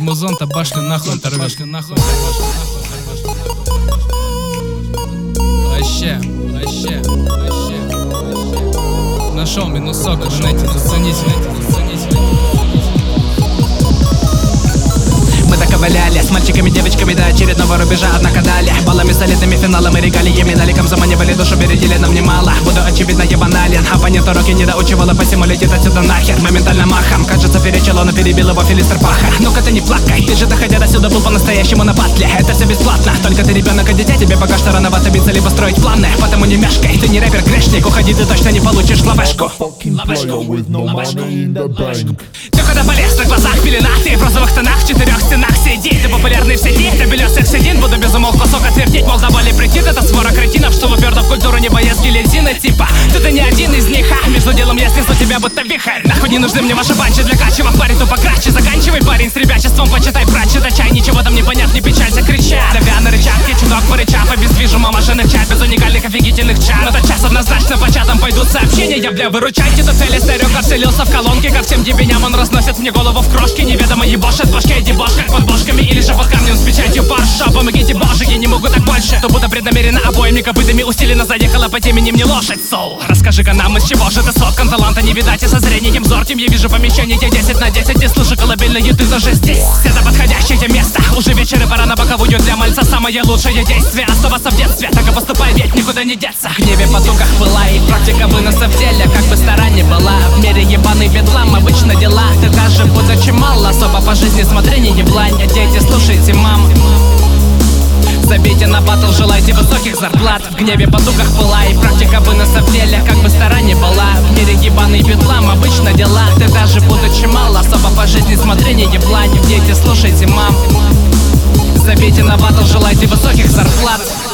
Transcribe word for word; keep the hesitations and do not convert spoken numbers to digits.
музон-то башню нахуй оторвёшь. Вообще, вообще, вообще. Нашел минусок, знаете, зацените, зацените. Мы доковыляли с мальчиками, девочками до очередного рубежа, однако далее баллами, солидными финалом и регалиями наликом заманивали душу, бередили нам немало. Буду очевидно я банален, оппонент уроки не доучивала, посему летит отсюда нахер. Моментально махом, кажется перечело, но перебил его филистр паха. Ну-ка ты не плакай, ты же доходя до сюда был по-настоящему на батле. Это все бесплатно, только ты ребенок и дитя, тебе пока что рановато биться, либо строить планы. Потому не мешкай, ты не рэпер, грешник, уходи, ты точно не получишь лавешку. Лавешку, лавешку. Ты куда полез, на глазах пелена, ты в розовых тонах, в четырех стенах сиди. Ты популярный в сети, ты белёсых седин. Буду без умолку сок отвердить, мол, довольно прийти. Это свора кретинов, что уперто в культуру, не боясь гильотины типа. Ты не один из них, а между делом я снесу тебя будто вихрь. Нахуй не нужны мне ваши банчи для качева. В паре тупо краче, заканчивай парень с ребячеством. Почитай прачи, до чай, ничего там не понят, не печалься, крича. Давя на рычаг, я чудок порычав, обездвижу машинных чат без уникальных офигительных чар. Но тот час однозначно по чатам пойдут сообщения. Я, бля, выручайте, то цели старек отселился в колонке. Ко всем дебеням он разносит мне голову в крошки. Неведомо ебошит, башке дебош, как под бошками или же под камнем с печатью Порша. Помогите, боже, я не могу так больше. То будто преднамеренно обоими копытами усиленно заехала по теме не лошадь. Соул, расскажи-ка нам, из чего же ты соткан. Таланта не видать, и со зрением зорким я вижу помещение десять на десять. И слышу колыбельную, ты тоже здесь. Это подходящее место. Уже вечер и пора на боковую для мальца. Самое лучшее действие оставаться в детстве. Так и поступай, ведь никуда не деться. В гневе потоках была и практика выноса в деле. Как бы стара не была, в мире ебаный бедлам обычно дела. Ты даже будучи мал, особо по жизни смотри не еблань. Дети, слушайте мам. Забейте на батл, желайте высоких зарплат. В гневе потуках была и практика выноса в деле. Как бы стара не была, в мире ебаный бедлам обычно дела. Ты даже будучи мал, особо по жизни смотри не еблань. Дети, слушайте мам. Забейте на батл, желайте высоких зарплат.